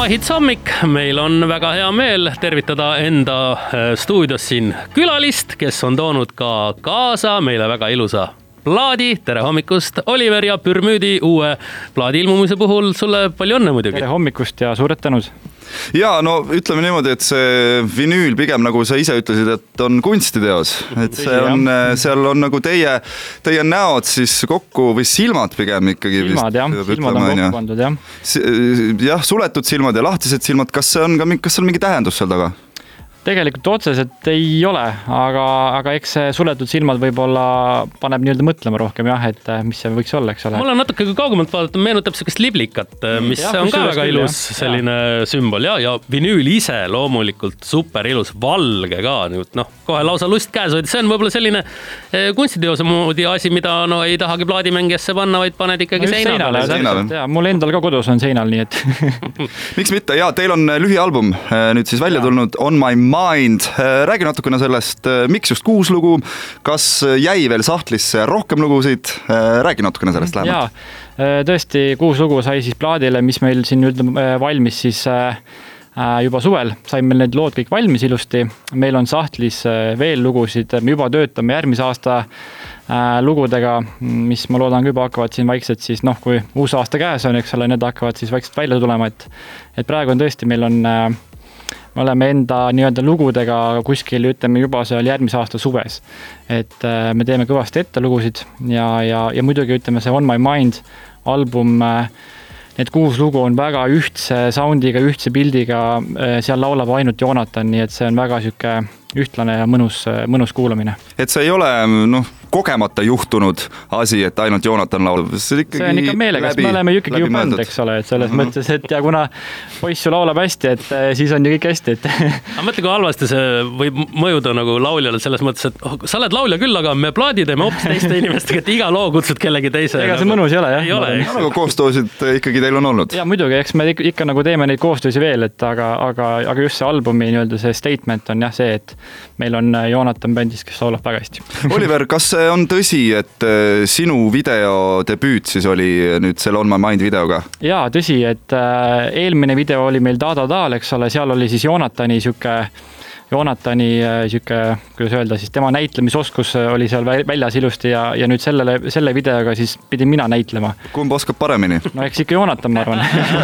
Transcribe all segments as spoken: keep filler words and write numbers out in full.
Mahits hommik, meil on väga hea meel tervitada enda stuudios siin külalist, kes on toonud ka kaasa meile väga ilusa plaadi. Tere hommikust, Oliver, ja Pürmüüdi uue plaadi ilmumise puhul sulle palju õnne muidugi. Tere hommikust ja suured tänud. Ja no ütleme niimoodi, et see vinüül pigem nagu sa ise ütlesid, et on kunstiteos, et see on, seal on nagu teie, teie näod siis kokku või silmad pigem ikkagi. Silmad jah, silmad on kokku pandud jah. Jah, suletud silmad ja lahtised silmad, kas see on ka, kas see on mingi tähendus seal taga? Tegelikult otseselt ei ole, aga, aga eks see suletud silmad võib-olla paneb nii-öelda mõtlema rohkem jah, et mis see võiks olla, eks ole. Mul on natuke kaugumalt vaadata, meenutab sellist liblikat, mis ja, on ka väga ilus jah. Selline ja. Sümbol ja, ja vinüül ise loomulikult super ilus, valge ka, noh, kohe lausa lust käes hoida. See on võib-olla selline kunstiteose moodi asi, mida no, ei tahagi plaadimängijasse panna, vaid paned ikkagi no, seinale. seinale. Ja, mul endal ka kodus on seinal, nii et miks mitte? Ja, teil on lühialbum nüüd siis välja ja. Tulnud On My Mind. Räägi natukene sellest, miks just kuus lugu, kas jäi veel sahtlisse rohkem lugusid, räägi natukene sellest lähemalt. Jaa, tõesti kuus lugu sai siis plaadile, mis meil siin valmis siis juba suvel, sai meil need lood kõik valmis ilusti. Meil on sahtlis veel lugusid, me juba töötame järgmise aasta lugudega, mis ma loodan juba hakkavad siin vaikselt siis, noh, kui uus aasta käes on, eks ole, need hakkavad siis vaikselt välja tulema, et, et praegu on tõesti, meil on me oleme enda nii-öelda lugudega kuskil, ütleme juba seal järgmise aasta suves. Et me teeme kõvasti ette lugusid ja, ja, ja muidugi ütleme see On My Mind album, need kuus lugu on väga ühtse soundiga, ühtse pildiga, seal laulab ainult Joonatan, nii et see on väga süke ühtlane ja mõnus, mõnus kuulamine. Et see ei ole noh, kogemata juhtunud asi, et ainult Joonatan laulab. See, see on ikka meelega, me oleme ikkagi ju bänd, eks ole, et selles mm -hmm. mõttes, et ja kuna poiss ju laulab hästi, et siis on ju kõik hästi. Et aga mõtle, kui halvasti see võib mõjuda nagu lauljale selles mõttes, et oh, sa oled laulja küll, aga me plaadi teeme hoopis teiste inimestega, et iga loo kutsud kellegi teise. Ega see mõnus ei ole, jah. Ei ole. Aga koostoosid ikkagi teil on olnud. Ja muidugi, eks me ikka nagu teeme neid koostoosi veel, et aga, aga, aga just see albumi nii-öelda see statement on jah see, et meil on Joonatan bändis, kes laulab väga hästi. Oliver, kas see on tõsi, et sinu video debüüt siis oli nüüd selle On My Mind videoga? Jaa, tõsi, et eelmine video oli meil Da-Da-Daal, eks ole, seal oli siis Joonatani süke, Joonatani süke, kuidas öelda, siis tema näitlemisoskus oli seal väljas ilusti ja, ja nüüd sellele, selle videoga siis pidin mina näitlema. Kumb oskab paremini? No eks ikka Joonatan, ma arvan.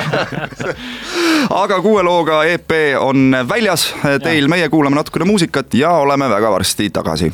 Aga kuue looga E P on väljas teil, ja. Meie kuulame natukene muusikat ja oleme väga varsti tagasi.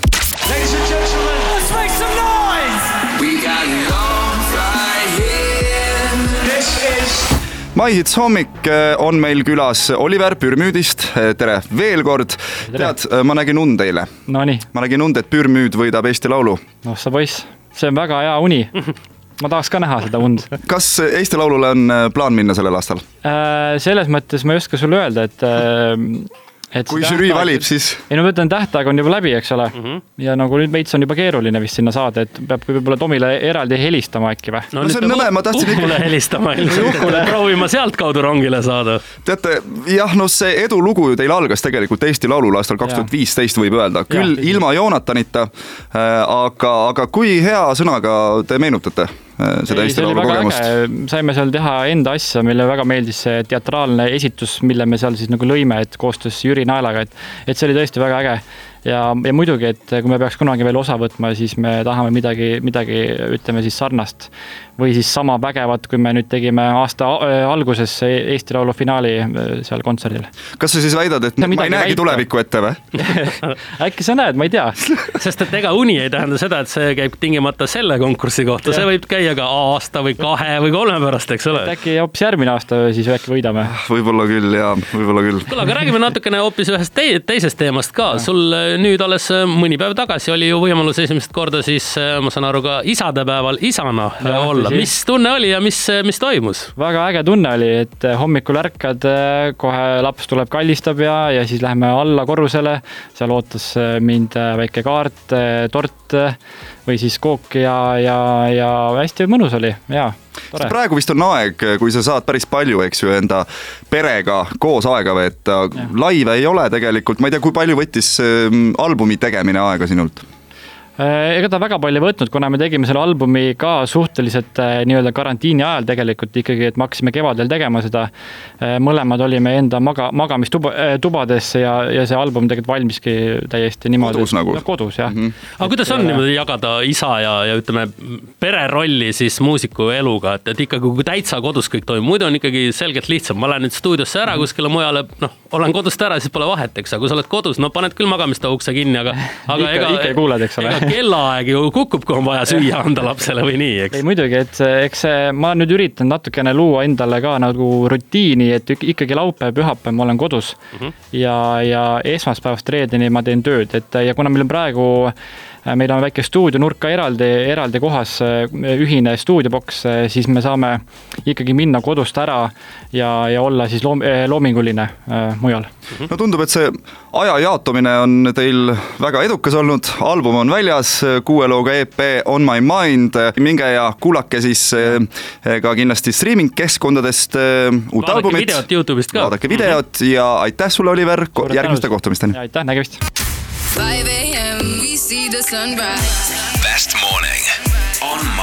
Mahits hommik on meil külas Oliver Pürmüüdist. Tere veel kord. Tere. Tead, ma nägin und teile. No nii. Ma nägin und, et Pürmüüd võidab Eesti Laulu. No sa poiss, see on väga hea uni. Ma tahaks ka näha seda und. Kas Eesti Laulule on plaan minna sellel aastal? Selles mõttes ma ei oska sulle öelda, et Et kui žürii valib, siis... Ei, no võtan tähtaeg on juba läbi, eks ole. Mm -hmm. Ja nagu nüüd veits on juba keeruline vist sinna saada, et peab võib-olla Tomile eraldi helistama äkki või? No, no see on nõme, ma tahtsin Uhkule helistama, proovima sealt kaudu rongile saada. Teate, jah, no see edulugu ju teil algas tegelikult Eesti Laulul aastal kaks tuhat viisteist võib öelda. Küll ja, ilma Joonatanita, aga, aga kui hea sõnaga te meenutate seda Eesti Laulu kogemust? Saime seal teha enda asja, mille väga meeldis see teatraalne esitus, mille me seal siis nagu lõime, et koostöös Jüri Naelaga, et, et see oli tõesti väga äge. Ja, ja muidugi, et kui me peaks kunagi veel osa võtma, siis me tahame midagi, midagi ütleme siis sarnast või siis sama vägevat, kui me nüüd tegime aasta alguses Eesti Laulu finaali seal kontserdil. Kas sa siis väidad, et ma ei näegi väita. Tulevikku ette või? Äkki sa näed, ma ei tea. Sest et ega uni ei tähenda seda, et see käib tingimata selle konkursi kohta. See võib käia ka aasta või kahe või kolme pärast, eks ole. Äkki hoopis järgmine aasta siis äkki võidame. Võib-olla küll, jaa, võib-olla küll. Kuule, aga räägime natukene hoopis ühest te teisest teemast ka. Sul nüüd alles mõni päev tagasi oli ju võimalus esimest korda siis, ma saan aru, ka isadepäeval isana ja, olla. Mis tunne oli ja mis, mis toimus? Väga äge tunne oli, et hommikul ärkad, kohe laps tuleb kallistab ja, ja siis läheme alla korrusele. Seal ootas mind väike kaart, tort või siis kook ja, ja, ja hästi mõnus oli, jaa. Tore. Praegu vist on aeg, kui sa saad päris palju, eks ju, enda perega koos aega veeta. Laive ei ole tegelikult, ma ei tea, kui palju võttis albumi tegemine aega sinult? Ega ta väga palju võtnud, kuna me tegime selle albumi ka suhteliselt nii-öelda karantiini ajal tegelikult ikkagi, et me hakkasime kevadel tegema seda. Mõlemad olime enda maga, magamistubades ja, ja see album tegelikult valmiski täiesti niimoodi. Kodus nagu? Kodus, jah. Mm-hmm. Aga kuidas on niimoodi jagada isa ja, ja ütleme pererolli siis muusiku eluga, et, et ikkagi kui täitsa kodus kõik toimub, muidu on ikkagi selgelt lihtsam. Ma lähen nüüd stuudiosse ära kuskile mujale, noh, olen kodust ära, siis pole vahet, eks. Aga kui sa oled kodus, no paned küll magamista ukse kinni, aga, aga ikka, ega, ikka ei kuuled, eks ole. Kellaaeg ju kukub, kui on vaja süüa anda lapsele või nii, eks? Ei muidugi, et eks ma nüüd üritan natukene luua endale ka nagu rutiini, et ikkagi laupäev, pühapäev ma olen kodus uh -huh. ja, ja esmaspäevast reedeni ma teen tööd, et ja kuna meil on praegu meil on väike stuudionurka eraldi, eraldi kohas ühine stuudioboks, siis me saame ikkagi minna kodust ära ja, ja olla siis loom, loominguline äh, mujal. No tundub, et see aja jaotumine on teil väga edukas olnud, album on väljas, kuue looga E P On My Mind, minge ja kuulake siis ka kindlasti streaming keskkondadest uut vaadake albumit. Videot YouTube'ist ka. Vaadake videot mm-hmm. ja aitäh sulle, Oliver, järgmiste kohtumisteni. Aitäh, nägemist. five a.m. we see the sunrise. Best morning on